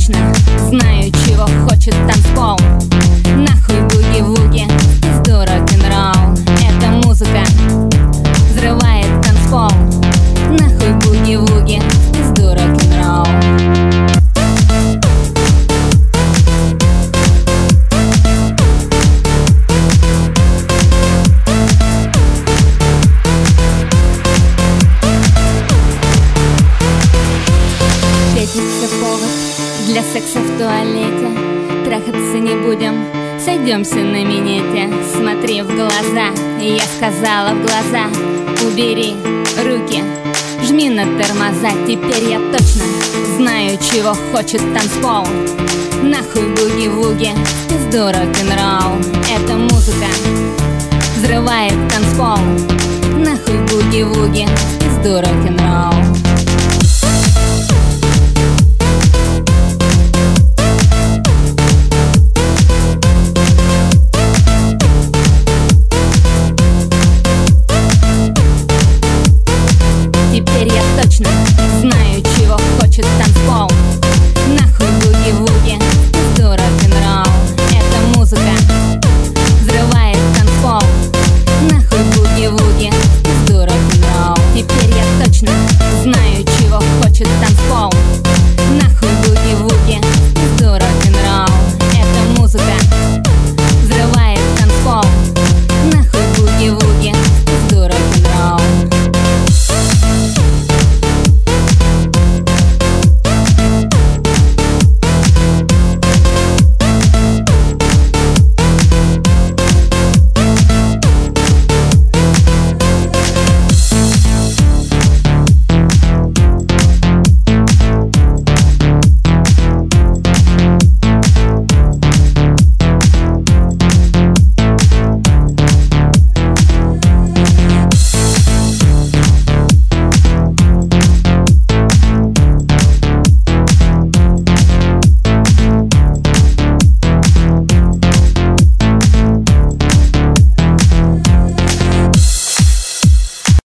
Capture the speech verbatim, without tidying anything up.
точно знаю, чего хочет танцпол. Нахуй буги-вуги, пизду рок-н-ролл. Эта музыка взрывает танцпол. Нахуй буги-вуги, пизду рок-н-ролл. Пятница повод для секса в туалете. Трахаться не будем, сойдемся на минете. Смотри в глаза, я сказала в глаза. Убери руки, жми на тормоза. Теперь я точно знаю, чего хочет танцпол. Нахуй буги-вуги, пизду рок-н-ролл. Эта музыка взрывает танцпол. Нахуй буги-вуги, пизду рок-н-ролл.